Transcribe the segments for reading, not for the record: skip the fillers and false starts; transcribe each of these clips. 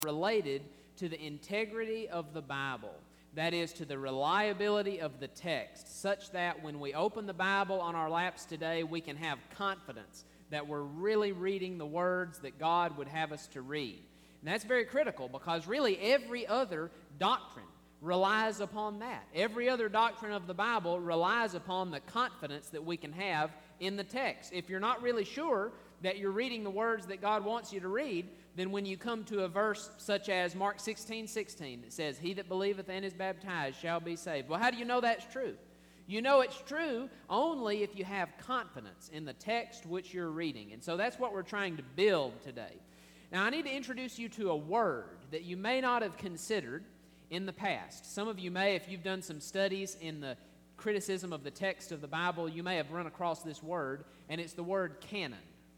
related to the integrity of the Bible. That is, to the reliability of the text, such that when we open the Bible on our laps today, we can have confidence that we're really reading the words that God would have us to read. And that's very critical, because really every other doctrine relies upon that. Every other doctrine of the Bible relies upon the confidence that we can have in the text. If you're not really sure that you're reading the words that God wants you to read, then when you come to a verse such as Mark 16:16, that says, "He that believeth and is baptized shall be saved." Well, how do you know that's true? You know it's true only if you have confidence in the text which you're reading. And so that's what we're trying to build today. Now, I need to introduce you to a word that you may not have considered in the past. Some of you may, if you've done some studies in the criticism of the text of the Bible, you may have run across this word, and it's the word canon.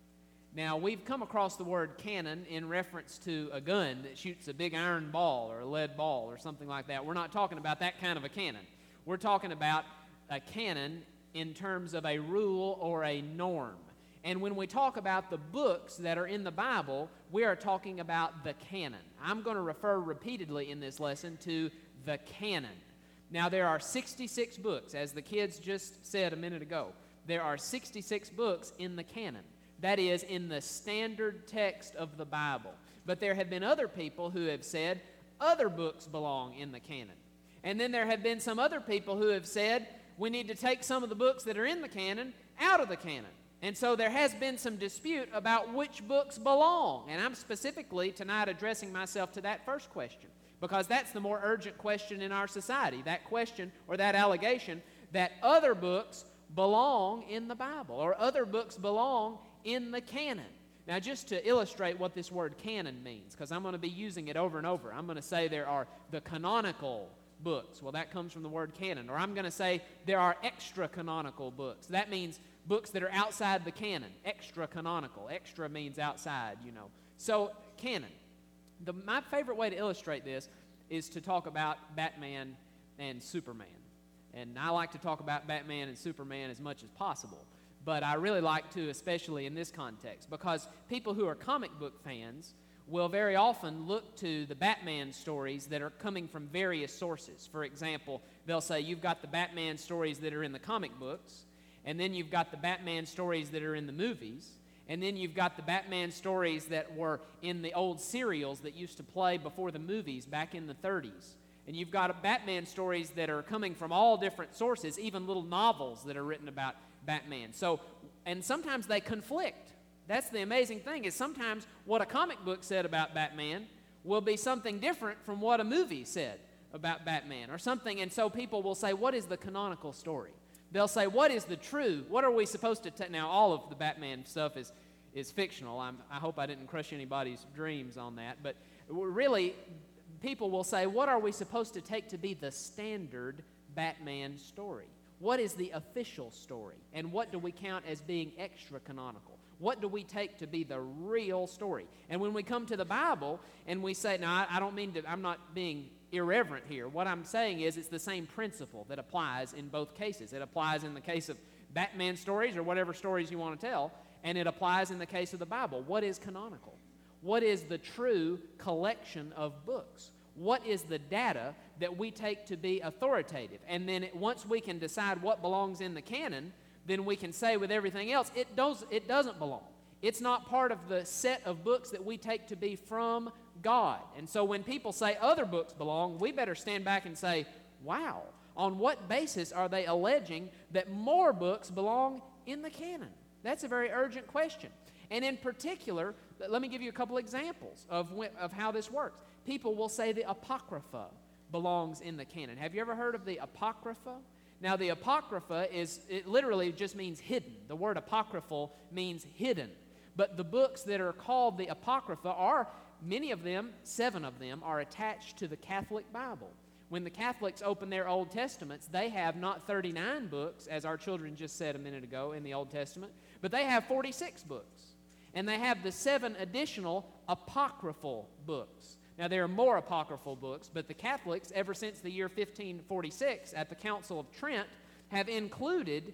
Now, we've come across the word cannon in reference to a gun that shoots a big iron ball or a lead ball or something like that. We're not talking about that kind of a cannon. We're talking about a canon in terms of a rule or a norm. And when we talk about the books that are in the Bible, we are talking about the canon. I'm going to refer repeatedly in this lesson to the canon. Now, there are 66 books, as the kids just said a minute ago. There are 66 books in the canon. That is, in the standard text of the Bible. But there have been other people who have said other books belong in the canon. And then there have been some other people who have said we need to take some of the books that are in the canon out of the canon. And so there has been some dispute about which books belong. And I'm specifically tonight addressing myself to that first question, because that's the more urgent question in our society, that question or that allegation that other books belong in the Bible or other books belong in the canon. Now, just to illustrate what this word canon means, because I'm going to be using it over and over, I'm going to say there are the canonical books. Well, that comes from the word canon. Or I'm going to say there are extra-canonical books. That means books that are outside the canon. Extra-canonical. Extra means outside, you know. So, canon. My favorite way to illustrate this is to talk about Batman and Superman. And I like to talk about Batman and Superman as much as possible. But I really like to, especially in this context, because people who are comic book fans will very often look to the Batman stories that are coming from various sources. For example, they'll say you've got the Batman stories that are in the comic books, and then you've got the Batman stories that are in the movies, and then you've got the Batman stories that were in the old serials that used to play before the movies back in the 30s. And you've got Batman stories that are coming from all different sources, even little novels that are written about Batman. So, and sometimes they conflict. That's the amazing thing, is sometimes what a comic book said about Batman will be something different from what a movie said about Batman or something. And so people will say, what is the canonical story? They'll say, what is the true? What are we supposed to take? Now, all of the Batman stuff is fictional. I hope I didn't crush anybody's dreams on that. But really, people will say, what are we supposed to take to be the standard Batman story? What is the official story? And what do we count as being extra-canonical? What do we take to be the real story? And when we come to the Bible and we say, now, I don't mean to, I'm not being irreverent here. What I'm saying is it's the same principle that applies in both cases. It applies in the case of Batman stories or whatever stories you want to tell, and it applies in the case of the Bible. What is canonical? What is the true collection of books? What is the data that we take to be authoritative? And then once we can decide what belongs in the canon, then we can say with everything else, it doesn't belong. It's not part of the set of books that we take to be from God. And so when people say other books belong, we better stand back and say, wow, on what basis are they alleging that more books belong in the canon? That's a very urgent question. And in particular, let me give you a couple examples of how this works. People will say the Apocrypha belongs in the canon. Have you ever heard of the Apocrypha? Now, the Apocrypha it literally just means hidden. The word apocryphal means hidden. But the books that are called the Apocrypha are, many of them, 7 of them, are attached to the Catholic Bible. When the Catholics open their Old Testaments, they have not 39 books, as our children just said a minute ago in the Old Testament, but they have 46 books. And they have the 7 additional apocryphal books. Now, there are more apocryphal books, but the Catholics, ever since the year 1546 at the Council of Trent, have included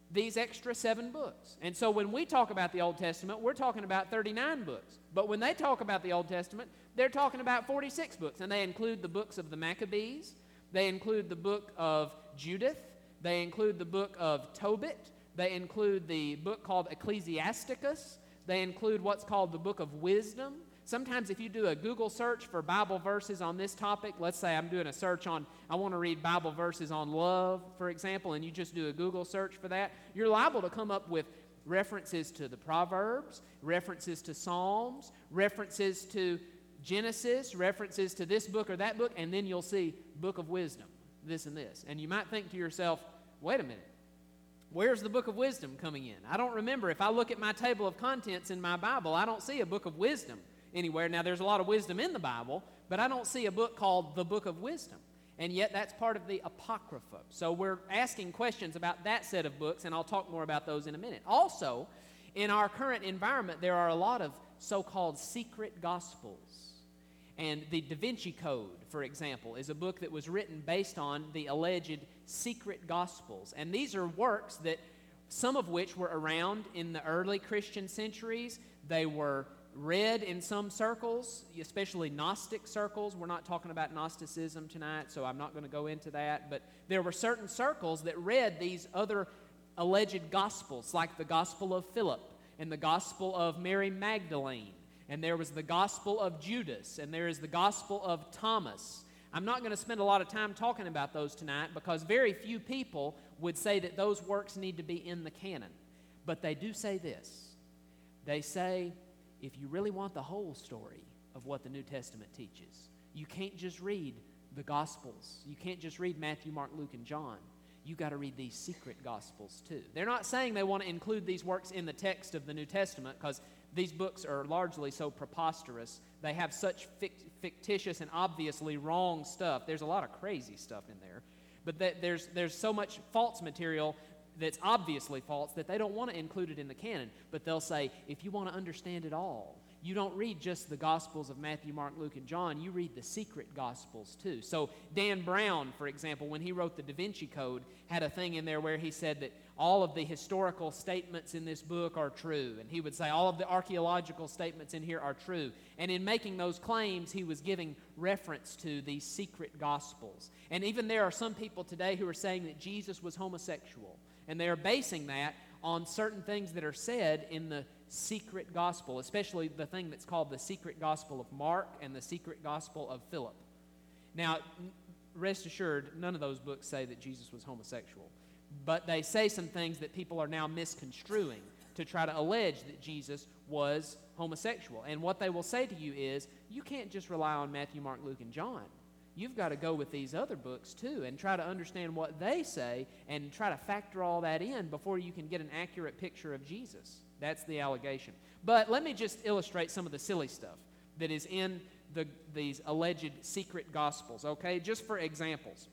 these extra 7 books. And so when we talk about the Old Testament, we're talking about 39 books. But when they talk about the Old Testament, they're talking about 46 books. And they include the books of the Maccabees. They include the book of Judith. They include the book of Tobit. They include the book called Ecclesiasticus. They include what's called the book of Wisdom. Sometimes if you do a Google search for Bible verses on this topic, let's say I'm doing a search on, I want to read Bible verses on love, for example, and you just do a Google search for that, you're liable to come up with references to the Proverbs, references to Psalms, references to Genesis, references to this book or that book, and then you'll see Book of Wisdom, this and this. And you might think to yourself, wait a minute, where's the Book of Wisdom coming in? I don't remember. If I look at my table of contents in my Bible, I don't see a Book of Wisdom anywhere. Now, there's a lot of wisdom in the Bible, but I don't see a book called the Book of Wisdom. And yet that's part of the Apocrypha. So we're asking questions about that set of books, and I'll talk more about those in a minute. Also, in our current environment, there are a lot of so-called secret gospels. And the Da Vinci Code, for example, is a book that was written based on the alleged secret gospels. And these are works that, some of which were around in the early Christian centuries. They were read in some circles, especially Gnostic circles. We're not talking about Gnosticism tonight, so I'm not going to go into that. But there were certain circles that read these other alleged gospels, like the Gospel of Philip and the Gospel of Mary Magdalene. And there was the Gospel of Judas, and there is the Gospel of Thomas. I'm not going to spend a lot of time talking about those tonight because very few people would say that those works need to be in the canon. But they do say this. They say, if you really want the whole story of what the New Testament teaches, you can't just read the Gospels. You can't just read Matthew, Mark, Luke, and John. You got to read these secret Gospels too. They're not saying they want to include these works in the text of the New Testament because these books are largely so preposterous. They have such fictitious and obviously wrong stuff. There's a lot of crazy stuff in there. But there's so much false material that's obviously false that they don't want to include it in the canon. But they'll say, if you want to understand it all, you don't read just the Gospels of Matthew, Mark, Luke, and John. You read the secret Gospels too. So Dan Brown, for example, when he wrote the Da Vinci Code, had a thing in there where he said that all of the historical statements in this book are true. And he would say all of the archaeological statements in here are true. And in making those claims, he was giving reference to these secret Gospels. And even there are some people today who are saying that Jesus was homosexual. And they are basing that on certain things that are said in the secret gospel, especially the thing that's called the secret gospel of Mark and the secret gospel of Philip. Now, rest assured, none of those books say that Jesus was homosexual. But they say some things that people are now misconstruing to try to allege that Jesus was homosexual. And what they will say to you is, you can't just rely on Matthew, Mark, Luke, and John. You've got to go with these other books too and try to understand what they say and try to factor all that in before you can get an accurate picture of Jesus. That's the allegation. But let me just illustrate some of the silly stuff that is in these alleged secret gospels, okay? Just for examples.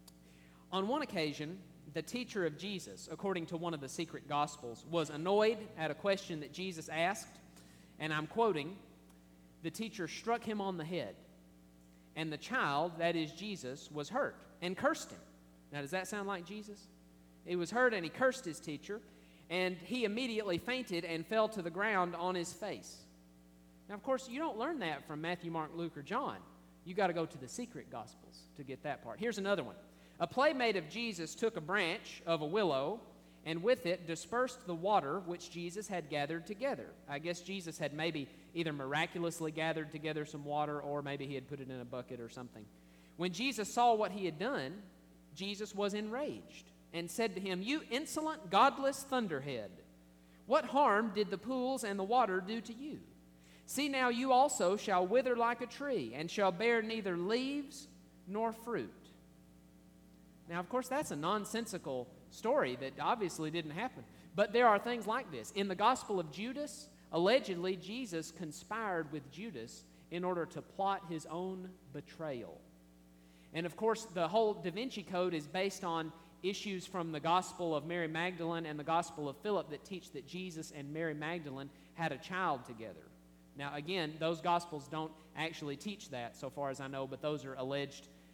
On one occasion, the teacher of Jesus, according to one of the secret gospels, was annoyed at a question that Jesus asked, and I'm quoting, the teacher struck him on the head. And the child, that is Jesus, was hurt and cursed him. Now, does that sound like Jesus? He was hurt and he cursed his teacher, and he immediately fainted and fell to the ground on his face. Now, of course, you don't learn that from Matthew, Mark, Luke, or John. You got to go to the secret Gospels to get that part. Here's another one. A playmate of Jesus took a branch of a willow and with it dispersed the water which Jesus had gathered together. I guess Jesus had maybe either miraculously gathered together some water or maybe he had put it in a bucket or something. When Jesus saw what he had done, Jesus was enraged and said to him, "You insolent, godless thunderhead, what harm did the pools and the water do to you? See now, you also shall wither like a tree and shall bear neither leaves nor fruit." Now, of course, that's a nonsensical story that obviously didn't happen. But there are things like this. In the Gospel of Judas, allegedly Jesus conspired with Judas in order to plot his own betrayal. And of course, the whole Da Vinci Code is based on issues from the Gospel of Mary Magdalene and the Gospel of Philip that teach that Jesus and Mary Magdalene had a child together. Now, again, those Gospels don't actually teach that, so far as I know, but those are alleged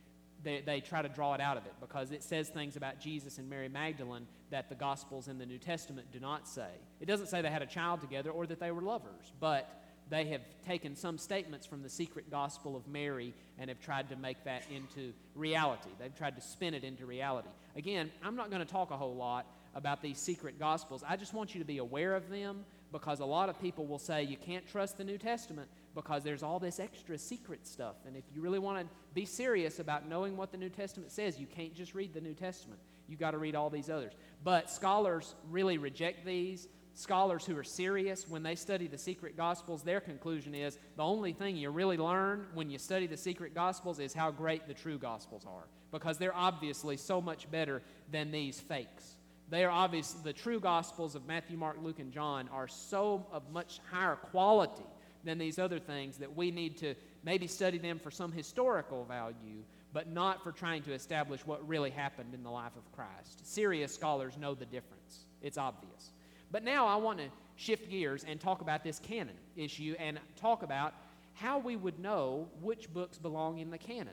they try to draw it out of it because it says things about Jesus and Mary Magdalene that the Gospels in the New Testament do not say. It doesn't say they had a child together or that they were lovers, but they have taken some statements from the secret gospel of Mary and have tried to make that into reality. They've tried to spin it into reality. Again, I'm not going to talk a whole lot about these secret gospels. I just want you to be aware of them because a lot of people will say you can't trust the New Testament because there's all this extra secret stuff. And if you really want to be serious about knowing what the New Testament says, you can't just read the New Testament. You've got to read all these others. But scholars really reject these. Scholars who are serious, when they study the secret gospels, their conclusion is the only thing you really learn when you study the secret gospels is how great the true gospels are, because they're obviously so much better than these fakes. They are obvious. The true gospels of Matthew, Mark, Luke, and John are so of much higher quality than these other things that we need to maybe study them for some historical value, but not for trying to establish what really happened in the life of Christ. Serious scholars know the difference. It's obvious. But now I want to shift gears and talk about this canon issue and talk about how we would know which books belong in the canon.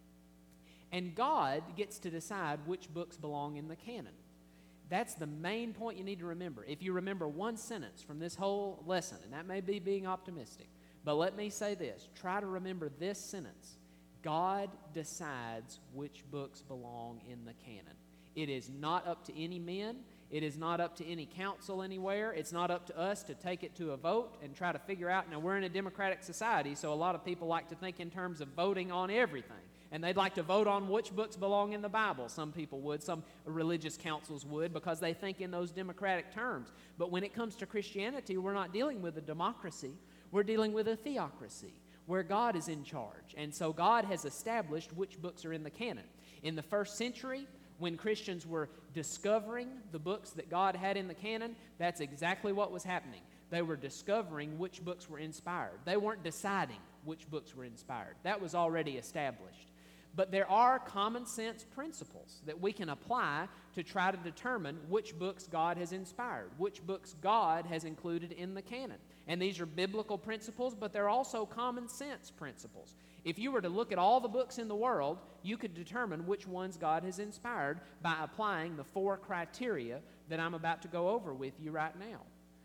And God gets to decide which books belong in the canon. That's the main point you need to remember. If you remember one sentence from this whole lesson, and that may be being optimistic, but let me say this. Try to remember this sentence. God decides which books belong in the canon. It is not up to any men. It is not up to any council anywhere. It's not up to us to take it to a vote and try to figure out. Now, we're in a democratic society, so a lot of people like to think in terms of voting on everything. And they'd like to vote on which books belong in the Bible. Some people would. Some religious councils would because they think in those democratic terms. But when it comes to Christianity, we're not dealing with a democracy. We're dealing with a theocracy where God is in charge. And so God has established which books are in the canon. In the first century, when Christians were discovering the books that God had in the canon, that's exactly what was happening. They were discovering which books were inspired. They weren't deciding which books were inspired. That was already established. But there are common sense principles that we can apply to try to determine which books God has inspired, which books God has included in the canon. And these are biblical principles, but they're also common sense principles. If you were to look at all the books in the world, you could determine which ones God has inspired by applying the 4 criteria that I'm about to go over with you right now.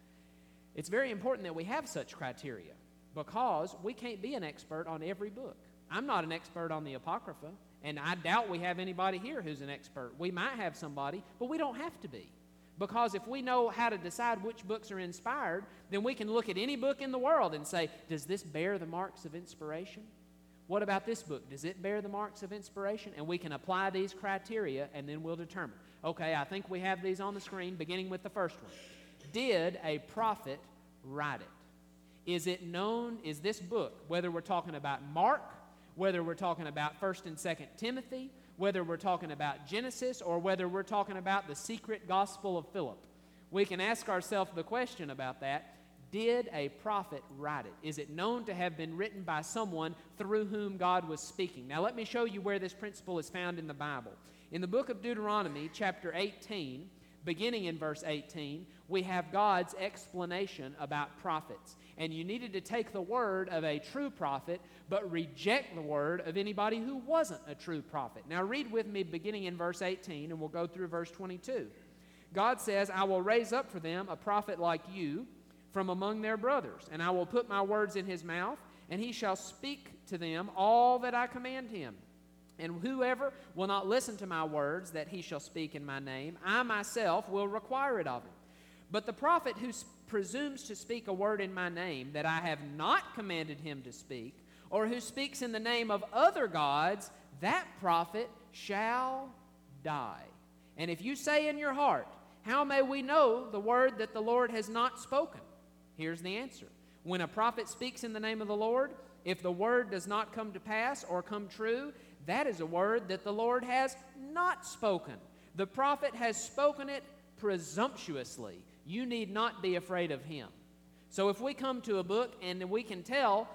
It's very important that we have such criteria because we can't be an expert on every book. I'm not an expert on the Apocrypha, and I doubt we have anybody here who's an expert. We might have somebody, but we don't have to be. Because if we know how to decide which books are inspired, then we can look at any book in the world and say, does this bear the marks of inspiration? What about this book? Does it bear the marks of inspiration? And we can apply these criteria, and then we'll determine. Okay, I think we have these on the screen, beginning with the first one. Did a prophet write it? Is it known, is this book, whether we're talking about Mark, whether we're talking about 1st and 2nd Timothy, whether we're talking about Genesis, or whether we're talking about the secret gospel of Philip, we can ask ourselves the question about that. Did a prophet write it? Is it known to have been written by someone through whom God was speaking? Now let me show you where this principle is found in the Bible. In the book of Deuteronomy, chapter 18, beginning in verse 18, we have God's explanation about prophets. And you needed to take the word of a true prophet, but reject the word of anybody who wasn't a true prophet. Now read with me beginning in verse 18, and we'll go through verse 22. God says, I will raise up for them a prophet like you from among their brothers, and I will put my words in his mouth, and he shall speak to them all that I command him. And whoever will not listen to my words that he shall speak in my name, I myself will require it of him. But the prophet who presumes to speak a word in my name that I have not commanded him to speak, or who speaks in the name of other gods, that prophet shall die. And if you say in your heart, how may we know the word that the Lord has not spoken? Here's the answer. When a prophet speaks in the name of the Lord, if the word does not come to pass or come true, that is a word that the Lord has not spoken. The prophet has spoken it presumptuously. You need not be afraid of him. So if we come to a book and we can tell,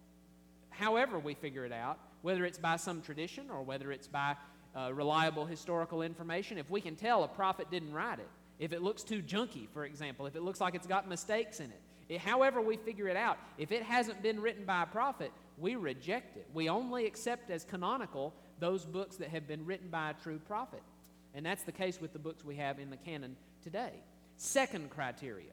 however we figure it out, whether it's by some tradition or whether it's by reliable historical information, if we can tell a prophet didn't write it, if it looks too junky, for example, if it looks like it's got mistakes in it, however we figure it out, if it hasn't been written by a prophet, we reject it. We only accept as canonical those books that have been written by a true prophet. And that's the case with the books we have in the canon today. Second criteria.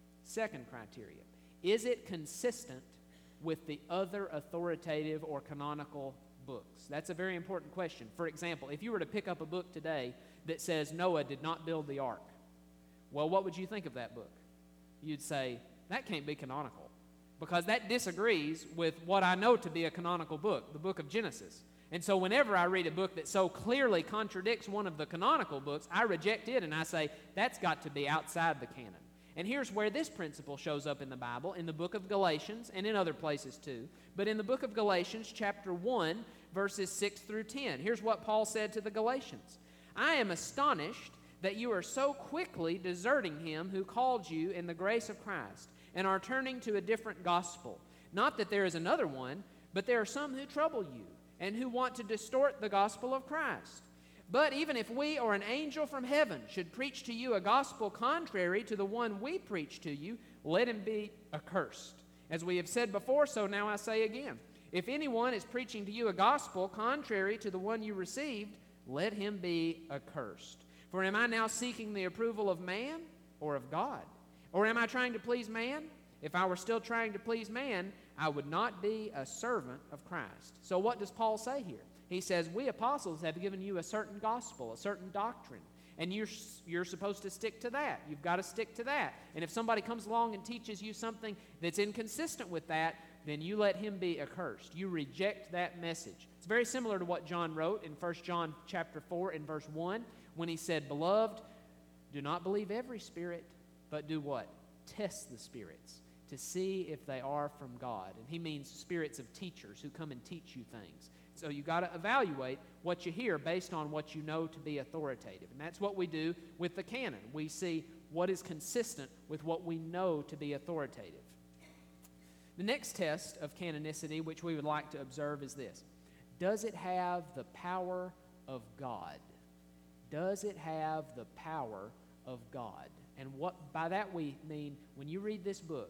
Is it consistent with the other authoritative or canonical books? That's a very important question. For example, if you were to pick up a book today that says Noah did not build the ark, well, what would you think of that book? You'd say, that can't be canonical, because that disagrees with what I know to be a canonical book, the book of Genesis. And so whenever I read a book that so clearly contradicts one of the canonical books, I reject it and I say, that's got to be outside the canon. And here's where this principle shows up in the Bible, in the book of Galatians, and in other places too. But in the book of Galatians, chapter 1, verses 6 through 10, here's what Paul said to the Galatians. I am astonished that you are so quickly deserting him who called you in the grace of Christ, and are turning to a different gospel. Not that there is another one, but there are some who trouble you, and who want to distort the gospel of Christ. But even if we or an angel from heaven should preach to you a gospel contrary to the one we preach to you, let him be accursed. As we have said before, so now I say again. If anyone is preaching to you a gospel contrary to the one you received, let him be accursed. For am I now seeking the approval of man or of God? Or am I trying to please man? If I were still trying to please man, I would not be a servant of Christ. So what does Paul say here? He says, we apostles have given you a certain gospel, a certain doctrine, and you're supposed to stick to that. You've got to stick to that. And if somebody comes along and teaches you something that's inconsistent with that, then you let him be accursed. You reject that message. It's very similar to what John wrote in 1 John chapter 4 and verse 1 when he said, Beloved, do not believe every spirit, but do what? Test the spirits to see if they are from God. And he means spirits of teachers who come and teach you things. So you got to evaluate what you hear based on what you know to be authoritative. And that's what we do with the canon. We see what is consistent with what we know to be authoritative. The next test of canonicity, which we would like to observe, is this. Does it have the power of God? Does it have the power of God? And what by that we mean, when you read this book,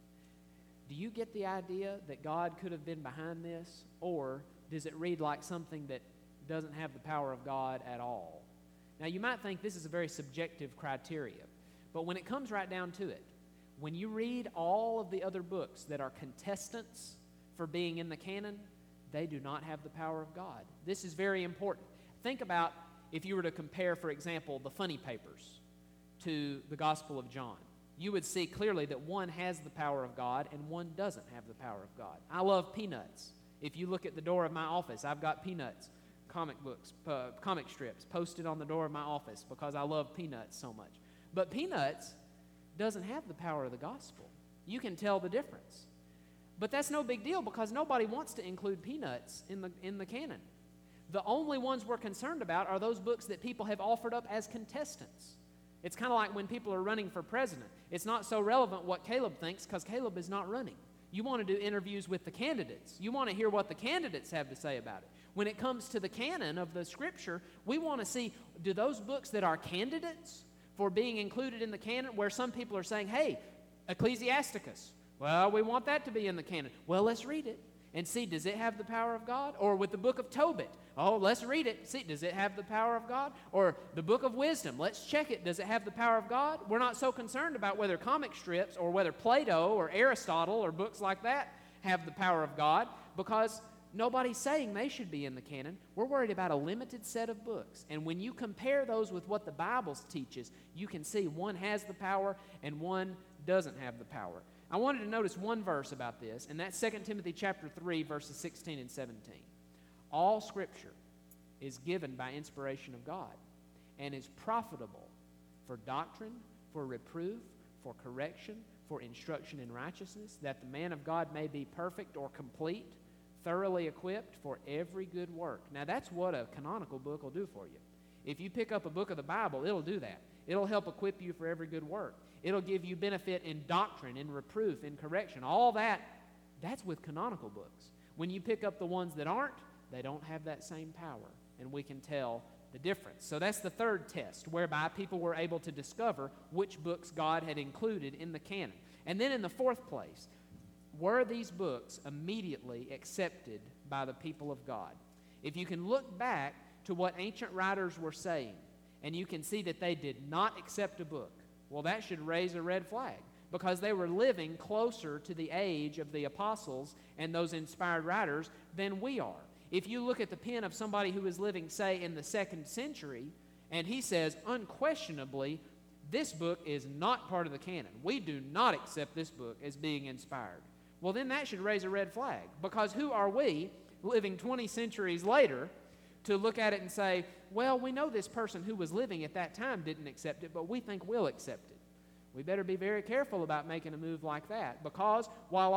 do you get the idea that God could have been behind this? Or does it read like something that doesn't have the power of God at all? Now, you might think this is a very subjective criteria, but when it comes right down to it, when you read all of the other books that are contestants for being in the canon, they do not have the power of God. This is very important. Think about if you were to compare, for example, the funny papers to the Gospel of John. You would see clearly that one has the power of God and one doesn't have the power of God. I love Peanuts. If you look at the door of my office, I've got Peanuts comic books, comic strips posted on the door of my office because I love Peanuts so much. But Peanuts doesn't have the power of the gospel. You can tell the difference. But that's no big deal because nobody wants to include Peanuts in the canon. The only ones we're concerned about are those books that people have offered up as contestants. It's kind of like when people are running for president. It's not so relevant what Caleb thinks because Caleb is not running. You want to do interviews with the candidates. You want to hear what the candidates have to say about it. When it comes to the canon of the Scripture, we want to see, do those books that are candidates for being included in the canon, where some people are saying, hey, Ecclesiasticus, well, we want that to be in the canon. Well, let's read it and see, does it have the power of God? Or with the book of Tobit, oh, let's read it. See, does it have the power of God? Or the book of Wisdom, let's check it. Does it have the power of God? We're not so concerned about whether comic strips or whether Plato or Aristotle or books like that have the power of God, because nobody's saying they should be in the canon. We're worried about a limited set of books. And when you compare those with what the Bible teaches, you can see one has the power and one doesn't have the power. I wanted to notice one verse about this, and that's 2 Timothy chapter 3, verses 16 and 17. All Scripture is given by inspiration of God and is profitable for doctrine, for reproof, for correction, for instruction in righteousness, that the man of God may be perfect or complete, thoroughly equipped for every good work. Now, that's what a canonical book will do for you. If you pick up a book of the Bible, it'll do that. It'll help equip you for every good work. It'll give you benefit in doctrine, in reproof, in correction. All that, that's with canonical books. When you pick up the ones that aren't, they don't have that same power, and we can tell the difference. So that's the third test, whereby people were able to discover which books God had included in the canon. And then in the fourth place, were these books immediately accepted by the people of God? If you can look back to what ancient writers were saying, and you can see that they did not accept a book, well, that should raise a red flag, because they were living closer to the age of the apostles and those inspired writers than we are. If you look at the pen of somebody who is living, say, in the 2nd century, and he says, unquestionably, this book is not part of the canon. We do not accept this book as being inspired. Well, then that should raise a red flag, because who are we, living 20 centuries later, to look at it and say, well, we know this person who was living at that time didn't accept it, but we think we'll accept it. We better be very careful about making a move like that, because while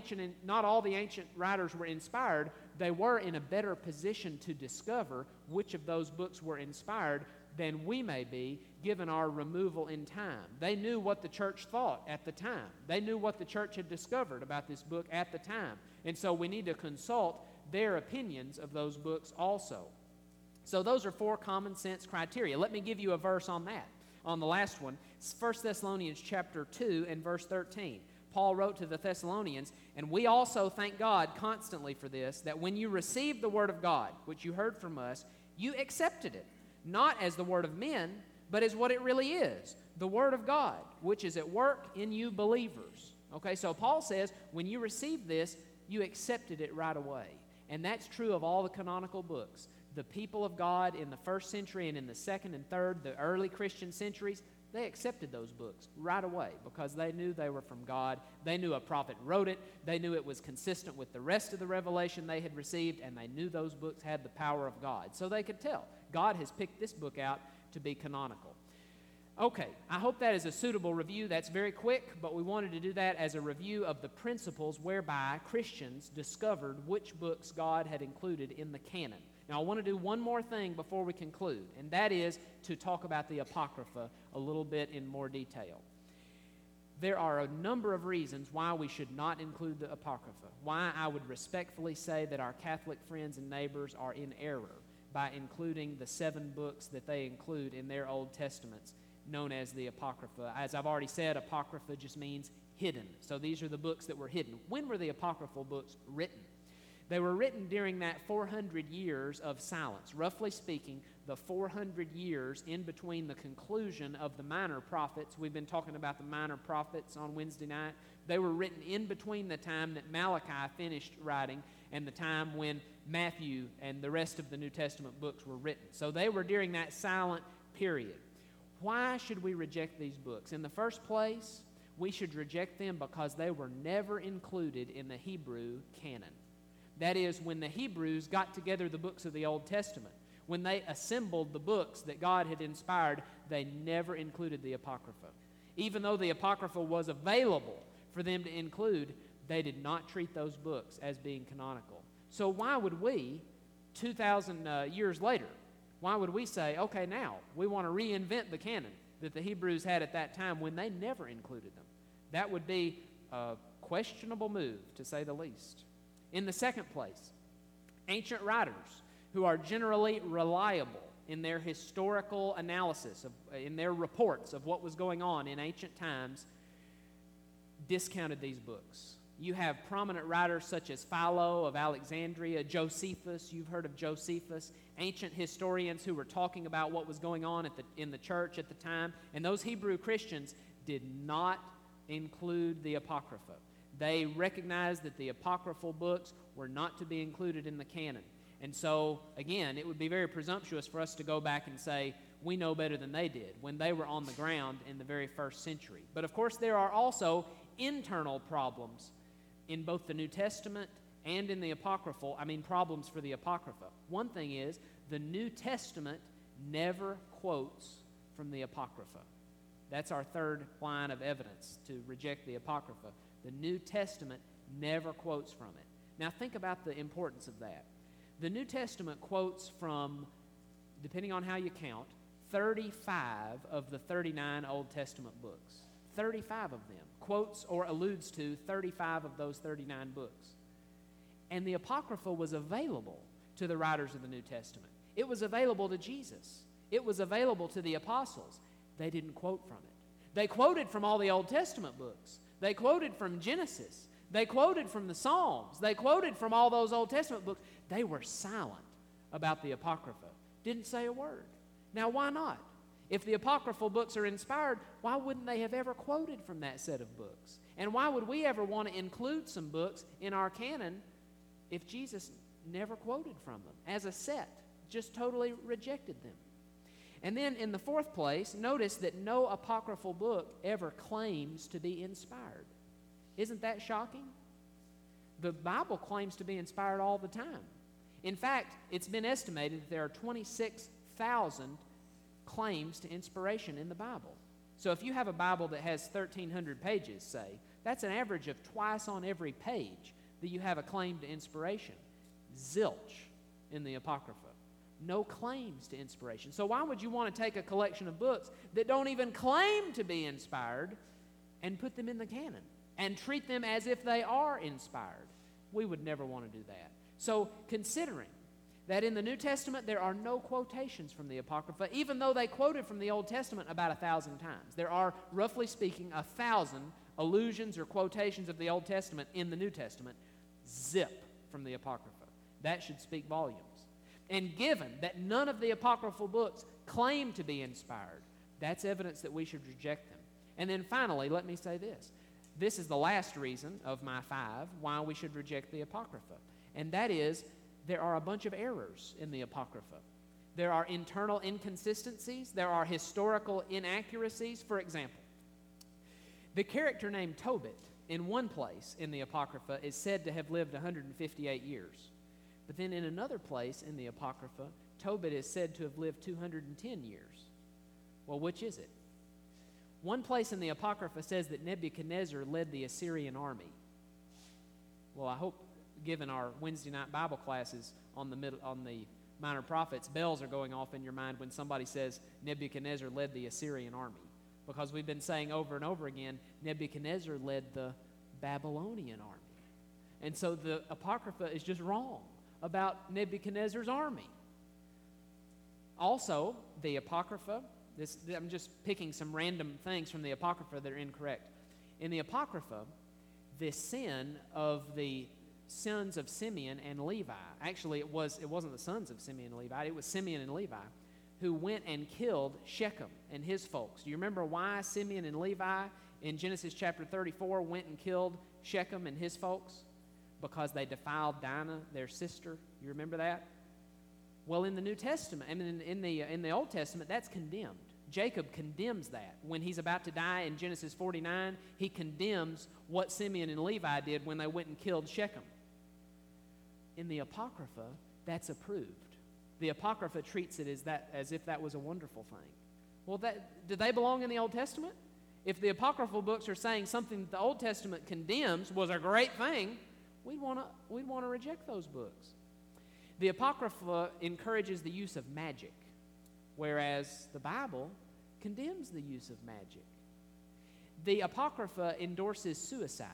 not all the ancient writers were inspired, they were in a better position to discover which of those books were inspired than we may be, given our removal in time. They knew what the church thought at the time. They knew what the church had discovered about this book at the time. And so we need to consult their opinions of those books also. So those are 4 common sense criteria. Let me give you a verse on that. On the last one, 1 Thessalonians chapter 2 and verse 13. Paul wrote to the Thessalonians, and we also thank God constantly for this, that when you received the word of God, which you heard from us, you accepted it, not as the word of men, but as what it really is, the word of God, which is at work in you believers. Okay, so Paul says, when you received this, you accepted it right away. And that's true of all the canonical books. The people of God in the 1st century and in the 2nd and 3rd, the early Christian centuries, they accepted those books right away because they knew they were from God. They knew a prophet wrote it. They knew it was consistent with the rest of the revelation they had received, and they knew those books had the power of God. So they could tell, God has picked this book out to be canonical. Okay, I hope that is a suitable review. That's very quick, but we wanted to do that as a review of the principles whereby Christians discovered which books God had included in the canon. Now, I want to do one more thing before we conclude, and that is to talk about the Apocrypha a little bit in more detail. There are a number of reasons why we should not include the Apocrypha, why I would respectfully say that our Catholic friends and neighbors are in error by including the 7 books that they include in their Old Testaments, known as the Apocrypha. As I've already said, Apocrypha just means hidden. So these are the books that were hidden. When were the Apocryphal books written? They were written during that 400 years of silence. Roughly speaking, the 400 years in between the conclusion of the minor prophets. We've been talking about the minor prophets on Wednesday night. They were written in between the time that Malachi finished writing and the time when Matthew and the rest of the New Testament books were written. So they were during that silent period. Why should we reject these books? In the first place, we should reject them because they were never included in the Hebrew canon. That is, when the Hebrews got together the books of the Old Testament, when they assembled the books that God had inspired, they never included the Apocrypha. Even though the Apocrypha was available for them to include, they did not treat those books as being canonical. So why would we, 2,000 years later, why would we say, okay, now we want to reinvent the canon that the Hebrews had at that time when they never included them? That would be a questionable move, to say the least. In the second place, ancient writers who are generally reliable in their historical analysis, in their reports of what was going on in ancient times, discounted these books. You have prominent writers such as Philo of Alexandria, Josephus. You've heard of Josephus, ancient historians who were talking about what was going on in the church at the time. And those Hebrew Christians did not include the Apocrypha. They recognized that the apocryphal books were not to be included in the canon. And so, again, it would be very presumptuous for us to go back and say, we know better than they did, when they were on the ground in the very 1st century. But, of course, there are also internal problems in both the New Testament and in the apocryphal, problems for the Apocrypha. One thing is, the New Testament never quotes from the Apocrypha. That's our third line of evidence to reject the Apocrypha. The New Testament never quotes from it. Now think about the importance of that. The New Testament quotes from, depending on how you count, 35 of the 39 Old Testament books. 35 of them quotes or alludes to 35 of those 39 books. And the Apocrypha was available to the writers of the New Testament. It was available to Jesus. It was available to the apostles. They didn't quote from it. They quoted from all the Old Testament books. They quoted from Genesis. They quoted from the Psalms. They quoted from all those Old Testament books. They were silent about the Apocrypha. Didn't say a word. Now, why not? If the apocryphal books are inspired, why wouldn't they have ever quoted from that set of books? And why would we ever want to include some books in our canon if Jesus never quoted from them as a set, just totally rejected them? And then in the fourth place, notice that no apocryphal book ever claims to be inspired. Isn't that shocking? The Bible claims to be inspired all the time. In fact, it's been estimated that there are 26,000 claims to inspiration in the Bible. So if you have a Bible that has 1,300 pages, say, that's an average of twice on every page that you have a claim to inspiration. Zilch in the Apocrypha. No claims to inspiration. So why would you want to take a collection of books that don't even claim to be inspired and put them in the canon and treat them as if they are inspired? We would never want to do that. So considering that in the New Testament there are no quotations from the Apocrypha, even though they quoted from the Old Testament about 1,000 times. There are, roughly speaking, 1,000 allusions or quotations of the Old Testament in the New Testament. Zip from the Apocrypha. That should speak volumes. And given that none of the apocryphal books claim to be inspired, that's evidence that we should reject them. And then finally, let me say this. This is the last reason of my 5 why we should reject the Apocrypha. And that is, there are a bunch of errors in the Apocrypha. There are internal inconsistencies. There are historical inaccuracies. For example, the character named Tobit in one place in the Apocrypha is said to have lived 158 years. But then in another place in the Apocrypha, Tobit is said to have lived 210 years. Well, which is it? One place in the Apocrypha says that Nebuchadnezzar led the Assyrian army. Well, I hope, given our Wednesday night Bible classes on the Minor Prophets, bells are going off in your mind when somebody says Nebuchadnezzar led the Assyrian army. Because we've been saying over and over again, Nebuchadnezzar led the Babylonian army. And so the Apocrypha is just wrong about Nebuchadnezzar's army. Also, the Apocrypha, I'm just picking some random things from the Apocrypha that are incorrect. In the Apocrypha, the sin of the sons of Simeon and Levi, actually it wasn't the sons of Simeon and Levi, it was Simeon and Levi who went and killed Shechem and his folks. Do you remember why Simeon and Levi in Genesis chapter 34 went and killed Shechem and his folks? Because they defiled Dinah, their sister. You remember that? Well, in the New Testament, I mean, in the Old Testament, that's condemned. Jacob condemns that. When he's about to die in Genesis 49, he condemns what Simeon and Levi did when they went and killed Shechem. In the Apocrypha, that's approved. The Apocrypha treats it as if that was a wonderful thing. Well, do they belong in the Old Testament? If the apocryphal books are saying something that the Old Testament condemns was a great thing, we'd want to reject those books. The Apocrypha encourages the use of magic, whereas the Bible condemns the use of magic. The Apocrypha endorses suicide,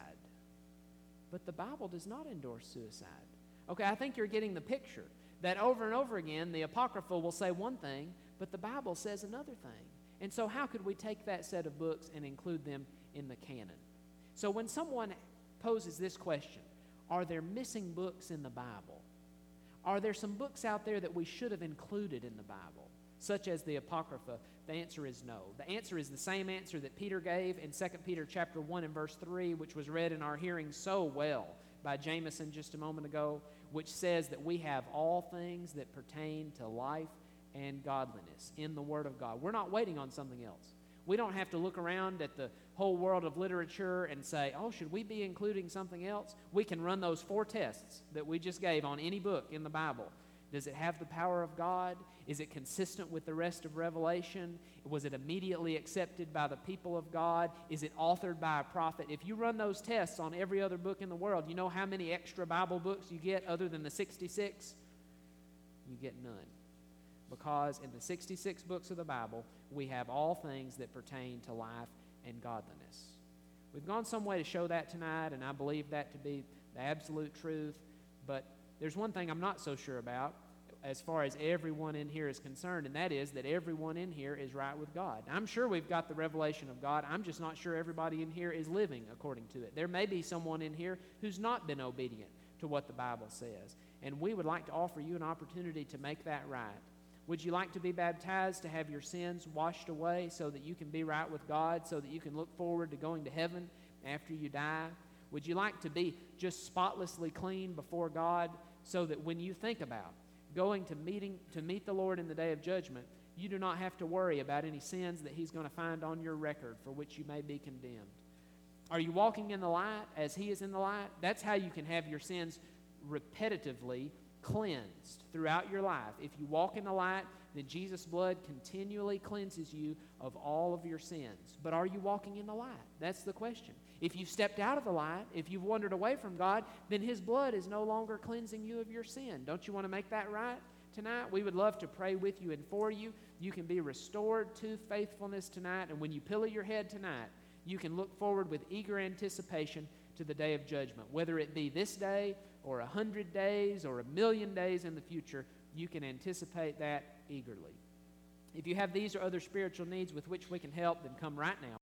but the Bible does not endorse suicide. Okay, I think you're getting the picture, that over and over again, the Apocrypha will say one thing, but the Bible says another thing. And so how could we take that set of books and include them in the canon? So when someone poses this question, are there missing books in the Bible? Are there some books out there that we should have included in the Bible, such as the Apocrypha? The answer is no. The answer is the same answer that Peter gave in 2 Peter chapter 1 and verse 3, which was read in our hearing so well by Jameson just a moment ago, which says that we have all things that pertain to life and godliness in the Word of God. We're not waiting on something else. We don't have to look around at the whole world of literature and say, oh, should we be including something else? We can run those 4 tests that we just gave on any book in the Bible. Does it have the power of God? Is it consistent with the rest of Revelation? Was it immediately accepted by the people of God? Is it authored by a prophet? If you run those tests on every other book in the world, you know how many extra Bible books you get other than the 66? You get none. Because in the 66 books of the Bible, we have all things that pertain to life and godliness. We've gone some way to show that tonight, and I believe that to be the absolute truth. But there's one thing I'm not so sure about as far as everyone in here is concerned, and that is that everyone in here is right with God. I'm sure we've got the revelation of God. I'm just not sure everybody in here is living according to it. There may be someone in here who's not been obedient to what the Bible says. and we would like to offer you an opportunity to make that right. Would you like to be baptized to have your sins washed away so that you can be right with God, so that you can look forward to going to heaven after you die? Would you like to be just spotlessly clean before God so that when you think about going to meet the Lord in the day of judgment, you do not have to worry about any sins that He's going to find on your record for which you may be condemned? Are you walking in the light as He is in the light? That's how you can have your sins repetitively cleansed throughout your life. If you walk in the light, then Jesus' blood continually cleanses you of all of your sins. But are you walking in the light? That's the question. If you've stepped out of the light, if you've wandered away from God, then His blood is no longer cleansing you of your sin. Don't you want to make that right tonight? We would love to pray with you and for you. You can be restored to faithfulness tonight, and when you pillow your head tonight, you can look forward with eager anticipation to the day of judgment. Whether it be this day or 100 days or 1,000,000 days in the future, you can anticipate that eagerly. If you have these or other spiritual needs with which we can help, then come right now.